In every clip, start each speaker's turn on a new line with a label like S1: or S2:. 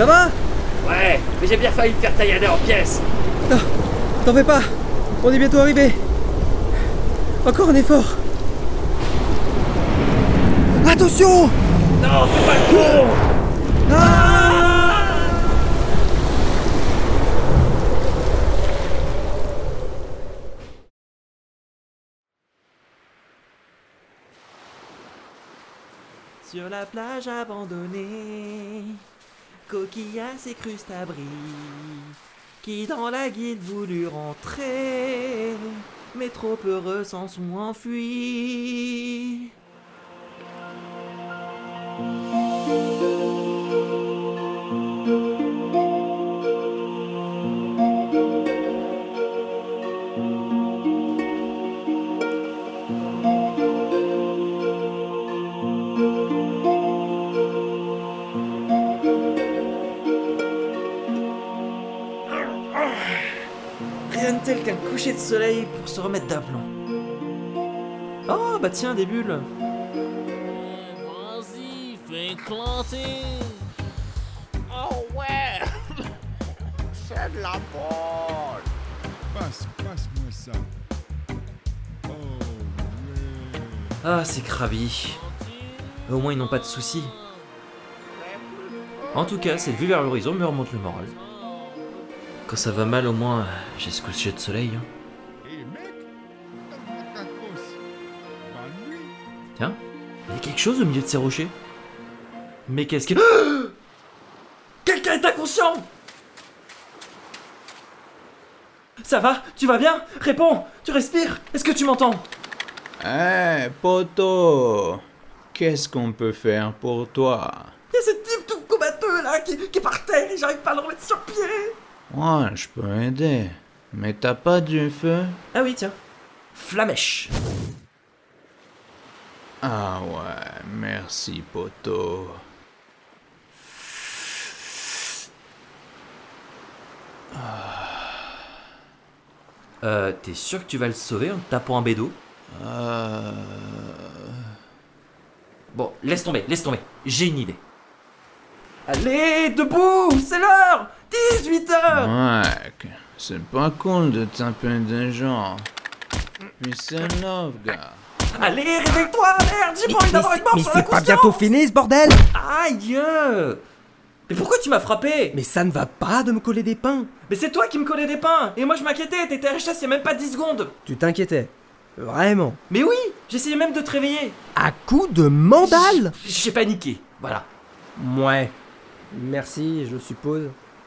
S1: Ça va?
S2: Ouais, mais j'ai bien failli me faire taillader en pièces.
S1: Non, t'en fais pas. On est bientôt arrivé. Encore un effort. Attention!
S2: Non, c'est pas le con.
S3: Sur la plage abandonnée, coquillas et crustabris, qui dans la guilde voulurent rentrer, mais trop heureux s'en sont enfuis. Rien de tel qu'un coucher de soleil pour se remettre d'aplomb. Oh bah tiens, des bulles.
S4: Vas-y, fais éclater. Oh ouais. C'est de la bonne.
S5: Passe-moi ça. Oh, ouais.
S3: Ah, c'est Krabi. Au moins ils n'ont pas de soucis. En tout cas, cette vue vers l'horizon me remonte le moral. Quand ça va mal, au moins, j'ai ce coucher de soleil. Hein.
S5: Hé mec, donne-moi ta cause. Bonne nuit.
S3: Tiens, il y a quelque chose au milieu de ces rochers. Mais qu'est-ce que... Quelqu'un est inconscient! Ça va? Tu vas bien? Réponds! Tu respires? Est-ce que tu m'entends?
S6: Eh, poto, qu'est-ce qu'on peut faire pour toi?
S3: Il y a ce type tout combatteux là qui est par terre et j'arrive pas à le remettre sur pied!
S6: Ouais, je peux aider. Mais t'as pas du feu?
S3: Ah oui, tiens. Flamèche.
S6: Ah ouais, merci poto.
S3: T'es sûr que tu vas le sauver en te tapant un bédo? Bon, laisse tomber. J'ai une idée. Allez, debout! C'est l'heure! 18h!
S6: Mec, c'est pas cool de taper des gens. Puis c'est love, gars.
S3: Allez, réveille-toi, merde! J'ai pas envie d'avoir une mort
S1: Mais
S3: sur la
S1: c'est pas
S3: conscience!
S1: bientôt fini ce bordel?
S3: Aïe! Mais pourquoi tu m'as frappé?
S1: Mais ça ne va pas de me coller des pains.
S3: Mais c'est toi qui me collais des pains! Et moi je m'inquiétais, t'étais à HS il y a même pas 10 secondes!
S1: Tu t'inquiétais. Vraiment.
S3: Mais oui! J'essayais même de te réveiller!
S1: À coup de mandale?
S3: J'ai paniqué, voilà.
S1: Ouais. Merci, je suppose.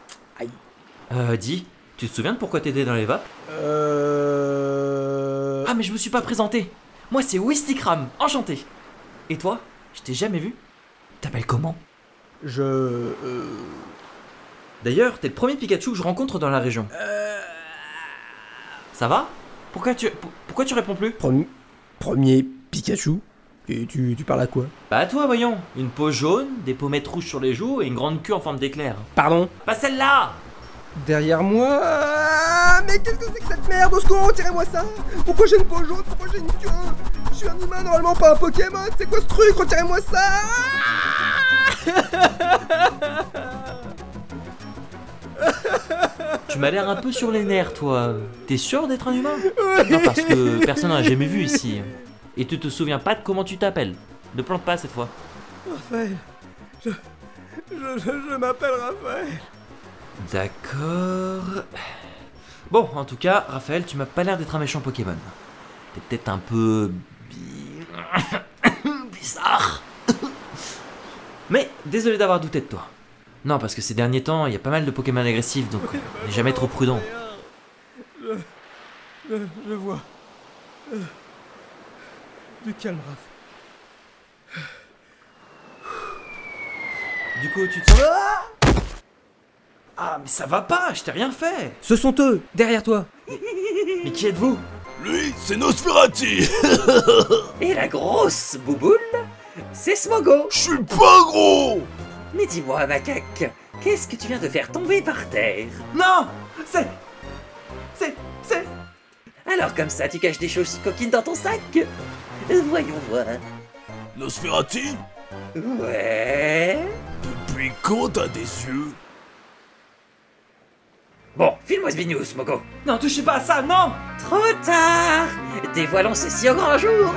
S3: Dis, tu te souviens de pourquoi t'étais dans les vapes? Ah mais je me suis pas présenté! Moi c'est Wistikram, enchanté! Et toi? Je t'ai jamais vu? T'appelles comment? D'ailleurs, t'es le premier Pikachu que je rencontre dans la région. Ça va? Pourquoi tu réponds plus?
S1: Premier Pikachu? Et tu parles à quoi?
S3: Bah à toi voyons, une peau jaune, des pommettes rouges sur les joues et une grande queue en forme d'éclair.
S1: Pardon?
S3: Pas celle-là!
S1: Derrière moi. Mais qu'est-ce que c'est que cette merde? Au secours, retirez-moi ça! Pourquoi j'ai une peau jaune? Pourquoi j'ai une queue? Je suis un humain, normalement pas un Pokémon! C'est quoi ce truc? Retirez-moi ça!
S3: Tu m'as l'air un peu sur les nerfs toi. T'es sûr d'être un humain? Non parce que personne n'a jamais vu ici. Et tu te souviens pas de comment tu t'appelles. Ne plante pas cette fois.
S1: Raphaël. Je m'appelle Raphaël.
S3: D'accord. Bon, en tout cas, Raphaël, tu m'as pas l'air d'être un méchant Pokémon. T'es peut-être un peu... bizarre. Mais désolé d'avoir douté de toi. Non, parce que ces derniers temps, il y a pas mal de Pokémon agressifs, donc on n'est jamais trop prudent.
S1: Je vois. Du calme, Raph.
S3: Du coup, tu te sens... Ah, mais ça va pas, je t'ai rien fait.
S1: Ce sont eux, derrière toi.
S3: Mais qui êtes-vous?
S4: Lui, c'est Nosferati.
S2: Et la grosse bouboule, c'est Smogo.
S4: Je suis pas gros.
S2: Mais dis-moi, macaque, qu'est-ce que tu viens de faire tomber par terre?
S3: Non, c'est...
S2: Alors comme ça, tu caches des choses coquines dans ton sac? Voyons voir.
S4: Nosferati,
S2: Ouais...
S4: depuis quand t'as des yeux?
S2: Bon, file-moi ce bignou, Smoko.
S3: Non, touchez pas à ça, non!
S2: Trop tard. Dévoilons ceci au grand jour.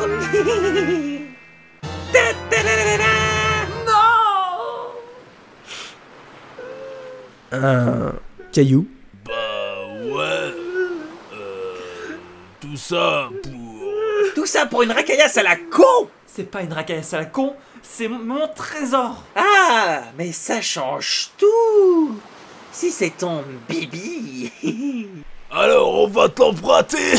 S1: Un caillou.
S4: Bah ouais. Tout ça pour...
S2: Tout ça pour une racaillasse à la con.
S3: C'est pas une racaillasse à la con, c'est mon trésor!
S2: Ah, mais ça change tout. Si c'est ton bibi.
S4: Alors on va t'emprunter.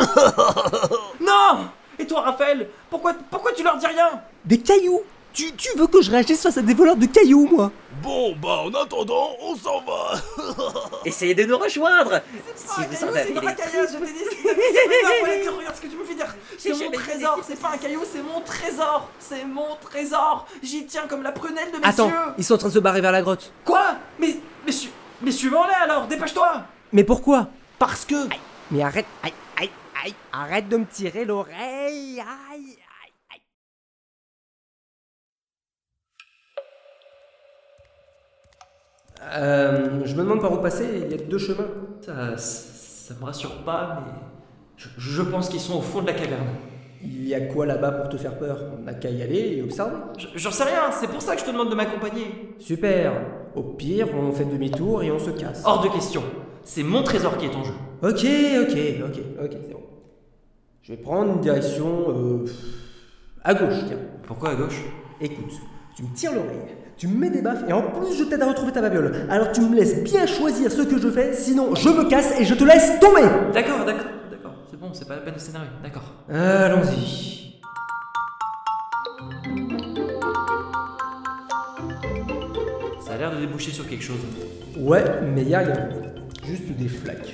S3: Non! Et toi, Raphaël, pourquoi tu leur dis rien?
S1: Des cailloux. Tu veux que je réagisse face à des voleurs de cailloux, moi?
S4: Bon bah en attendant, on s'en va.
S2: Essayez de nous rejoindre. Si
S3: C'est
S2: vous en avez
S3: une
S2: les
S3: racaillasse, je t'ai dit, c'est regarde ce que tu me fais dire. C'est
S2: J'ai
S3: mon
S2: jamais
S3: trésor,
S2: dit que
S3: c'est pas un caillou, c'est mon trésor. C'est mon trésor. J'y tiens comme la prunelle de mes
S1: Attends,
S3: yeux.
S1: ils sont en train de se barrer vers la grotte.
S3: Quoi? Mais suivons-les alors, dépêche-toi.
S1: Mais pourquoi?
S3: Parce que...
S1: Mais arrête, aïe, arrête de me tirer l'oreille, aïe. Je me demande par où passer, il y a 2 chemins.
S3: Ça me rassure pas, mais... Je pense qu'ils sont au fond de la caverne.
S1: Il y a quoi là-bas pour te faire peur? On n'a qu'à y aller et observer.
S3: J'en sais rien, c'est pour ça que je te demande de m'accompagner.
S1: Super. Au pire, on fait demi-tour et on se casse.
S3: Hors de question. C'est mon trésor qui est en jeu.
S1: Ok, c'est bon. Je vais prendre une direction à gauche, tiens.
S3: Pourquoi à gauche?
S1: Écoute, tu me tires l'oreille, tu me mets des baffes et en plus je t'aide à retrouver ta babiole. Alors tu me laisses bien choisir ce que je fais, sinon je me casse et je te laisse tomber.
S3: D'accord. C'est bon, c'est pas la peine de scénario, d'accord.
S1: Allons-y.
S3: Ça a l'air de déboucher sur quelque chose.
S1: Ouais, mais y a rien. Juste des flaques.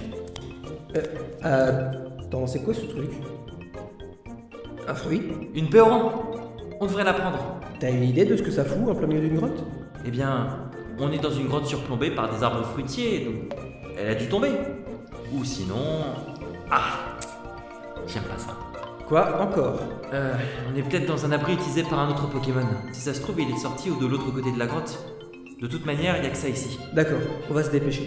S1: Attends, c'est quoi ce truc? Un fruit?
S3: Une péoran. On devrait la prendre.
S1: T'as une idée de ce que ça fout en plein milieu d'une grotte?
S3: Eh bien, on est dans une grotte surplombée par des arbres fruitiers, donc elle a dû tomber. Ou sinon... Ah! J'aime pas ça.
S1: Quoi encore?
S3: On est peut-être dans un abri utilisé par un autre Pokémon. Si ça se trouve, il est sorti ou de l'autre côté de la grotte. De toute manière, il y a que ça ici.
S1: D'accord, on va se dépêcher.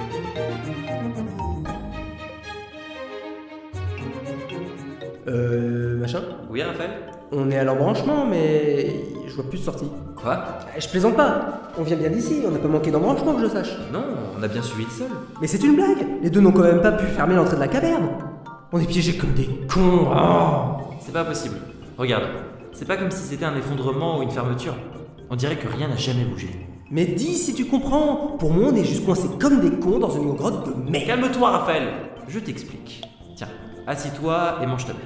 S1: Machin?
S3: Oui, Raphaël?
S1: On est à l'embranchement, mais je vois plus de sortie.
S3: Quoi?
S1: Je plaisante pas. On vient bien d'ici, on n'a pas manqué d'embranchement que je sache.
S3: Non, on a bien suivi le seul.
S1: Mais c'est une blague. Les deux n'ont quand même pas pu fermer l'entrée de la caverne. On est piégés comme des cons. Oh.
S3: C'est pas possible. Regarde, c'est pas comme si c'était un effondrement ou une fermeture. On dirait que rien n'a jamais bougé.
S1: Mais dis si tu comprends. Pour moi, on est juste coincés comme des cons dans une grotte de merde.
S3: Calme-toi, Raphaël. Je t'explique. Tiens, assis-toi et mange ta baie.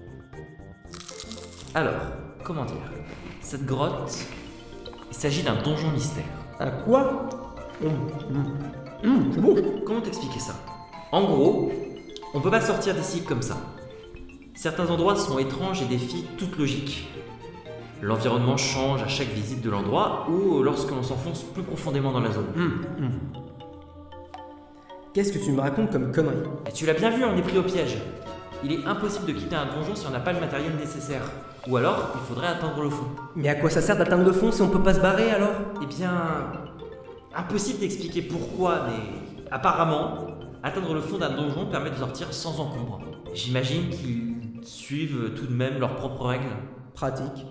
S3: Alors, comment dire? Cette grotte, il s'agit d'un donjon mystère.
S1: Un quoi? C'est bon.
S3: Comment t'expliquer ça? En gros, on peut pas sortir d'ici comme ça. Certains endroits sont étranges et défient toute logique. L'environnement change à chaque visite de l'endroit ou lorsque l'on s'enfonce plus profondément dans la zone.
S1: Qu'est-ce que tu me racontes comme connerie?
S3: Et tu l'as bien vu, on est pris au piège. Il est impossible de quitter un donjon si on n'a pas le matériel nécessaire. Ou alors, il faudrait atteindre le fond.
S1: Mais à quoi ça sert d'atteindre le fond si on peut pas se barrer alors?
S3: Eh bien... impossible d'expliquer pourquoi, mais... apparemment, atteindre le fond d'un donjon permet de sortir sans encombre. J'imagine qu'ils suivent tout de même leurs propres règles.
S1: Pratique.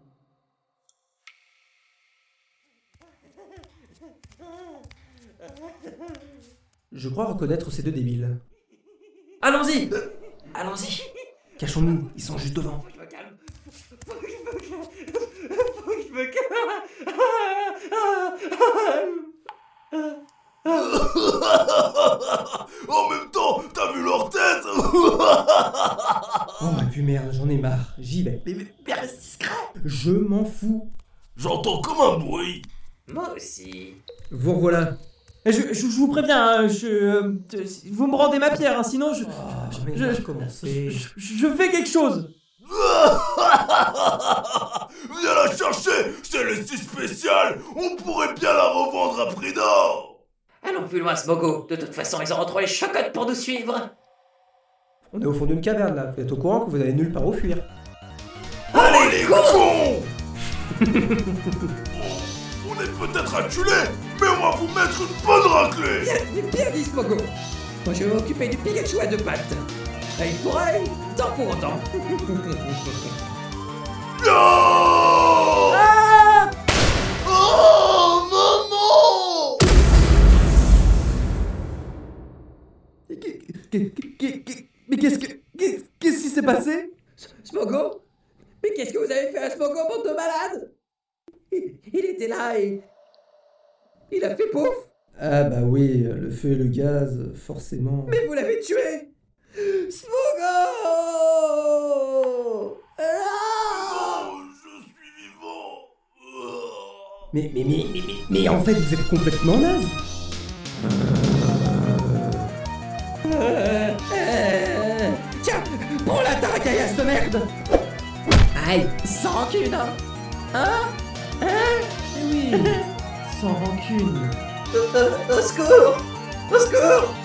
S1: Je crois reconnaître ces deux débiles.
S3: Allons-y! Allons-y!
S1: Cachons-nous, ils sont juste devant.
S2: Je me calme. Faut que je me calme.
S4: En même temps, t'as vu leur tête?
S1: Oh mais puis merde, j'en ai marre, j'y vais.
S2: Mais reste discret.
S1: Je m'en fous.
S4: J'entends comme un bruit.
S2: Moi aussi.
S1: Vous revoilà.
S7: Je vous préviens, vous me rendez ma pierre, hein, sinon je fais quelque chose.
S4: Viens la chercher, c'est le si spécial. On pourrait bien la revendre à prix d'or.
S2: Allons plus loin, Smogo. De toute façon, ils auront trop les chocottes pour nous suivre.
S1: On est au fond d'une caverne là, vous êtes au courant que vous n'avez nulle part où fuir.
S4: Oh les cons. On est peut-être acculés, mais on va vous mettre une bonne raclée.
S8: Bien dit, Smogo. Moi, je vais m'occuper du Pikachu à deux pattes. Œil pour œil, dent pour dent.
S4: Non. Oh, maman.
S7: Mais qu'est-ce qui s'est passé?
S8: Smogo? Mais qu'est-ce que vous avez fait à Smogo, bande de malades? Il était là et... il a fait pouf.
S1: Ah bah oui, le feu et le gaz, forcément.
S8: Mais vous l'avez tué. Smogo!
S4: Oh, je suis vivant.
S1: Mais en fait, vous êtes complètement naze.
S8: Tiens, prends-la ta racaillasse de merde. Aïe, sans rancune, hein?
S7: Oui, sans rancune.
S8: Au secours! Au secours!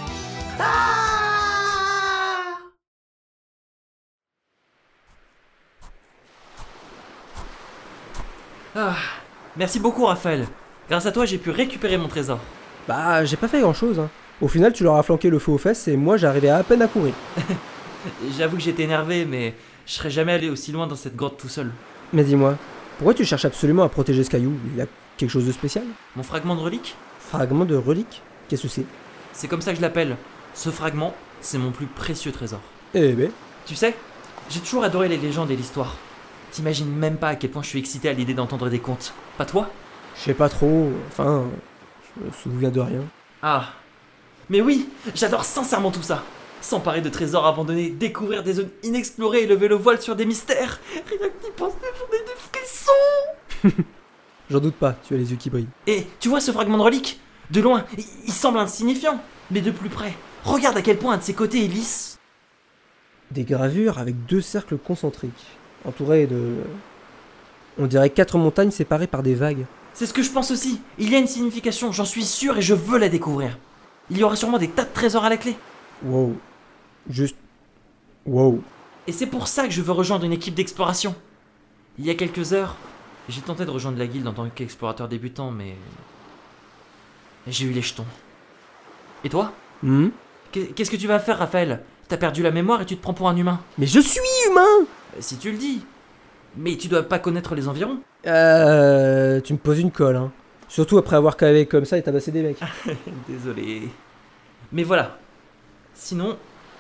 S3: Ah, merci beaucoup Raphaël. Grâce à toi, j'ai pu récupérer mon trésor.
S1: Bah, j'ai pas fait grand chose, hein. Au final, tu leur as flanqué le feu aux fesses et moi, j'arrivais à peine à courir.
S3: J'avoue que j'étais énervé, mais je serais jamais allé aussi loin dans cette grotte tout seul.
S1: Mais dis-moi, pourquoi tu cherches absolument à protéger ce caillou? Il y a quelque chose de spécial?
S3: Mon fragment de relique?
S1: Fragment de relique? Qu'est-ce que c'est?
S3: C'est comme ça que je l'appelle. Ce fragment, c'est mon plus précieux trésor.
S1: Eh ben,
S3: Tu sais, j'ai toujours adoré les légendes et l'histoire. T'imagines même pas à quel point je suis excité à l'idée d'entendre des contes. Pas toi?
S1: je sais pas trop, enfin, je me souviens de rien.
S3: Ah. Mais oui, j'adore sincèrement tout ça. S'emparer de trésors abandonnés, découvrir des zones inexplorées et lever le voile sur des mystères. Rien que d'y penser, j'en ai des frissons.
S1: J'en doute pas, tu as les yeux qui brillent.
S3: Et tu vois ce fragment de relique? De loin, il semble insignifiant. Mais de plus près, regarde à quel point un de ses côtés est lisse.
S1: Des gravures avec 2 cercles concentriques, entourés de... on dirait 4 montagnes séparées par des vagues.
S3: C'est ce que je pense aussi. Il y a une signification, j'en suis sûr et je veux la découvrir. Il y aura sûrement des tas de trésors à la clé.
S1: Wow. Juste... wow.
S3: Et c'est pour ça que je veux rejoindre une équipe d'exploration. Il y a quelques heures, j'ai tenté de rejoindre la guilde en tant qu'explorateur débutant, mais... j'ai eu les jetons. Et toi? Qu'est-ce que tu vas faire, Raphaël? T'as perdu la mémoire et tu te prends pour un humain.
S1: Mais je suis humain!
S3: Si tu le dis. Mais tu dois pas connaître les environs.
S1: Tu me poses une colle, hein. Surtout après avoir cavé comme ça et tabassé des mecs.
S3: Désolé. Mais voilà. Sinon...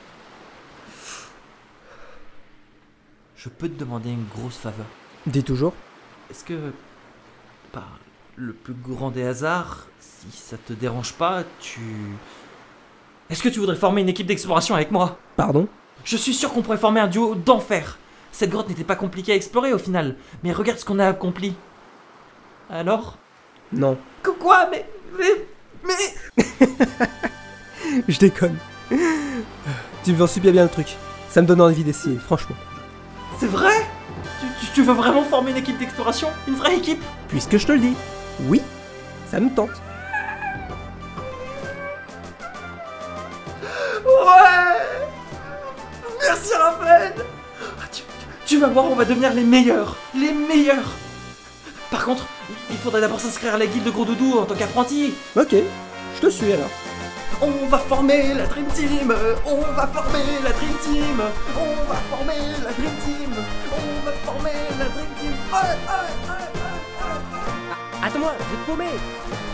S3: je peux te demander une grosse faveur.
S1: Dis toujours.
S3: Est-ce que... par le plus grand des hasards, si ça te dérange pas, est-ce que tu voudrais former une équipe d'exploration avec moi?
S1: Pardon?
S3: Je suis sûr qu'on pourrait former un duo d'enfer. Cette grotte n'était pas compliquée à explorer au final, mais regarde ce qu'on a accompli. Alors?
S1: Non.
S3: Quoi? Mais...
S1: Je déconne. Tu me vends super bien le truc. Ça me donne envie d'essayer, franchement.
S3: C'est vrai? Tu veux vraiment former une équipe d'exploration? Une vraie équipe?
S1: Puisque je te le dis. Oui, ça me tente.
S3: Ouais! Merci Raphaël! Tu vas voir, on va devenir les meilleurs! Les meilleurs! Par contre, il faudrait d'abord s'inscrire à la guilde de Gros Doudou en tant qu'apprenti.
S1: Ok, je te suis alors.
S3: On va former la Dream Team! On va former la Dream Team! On va former la Dream Team! On va former la Dream Team!
S1: Attends-moi, je vais te paumer.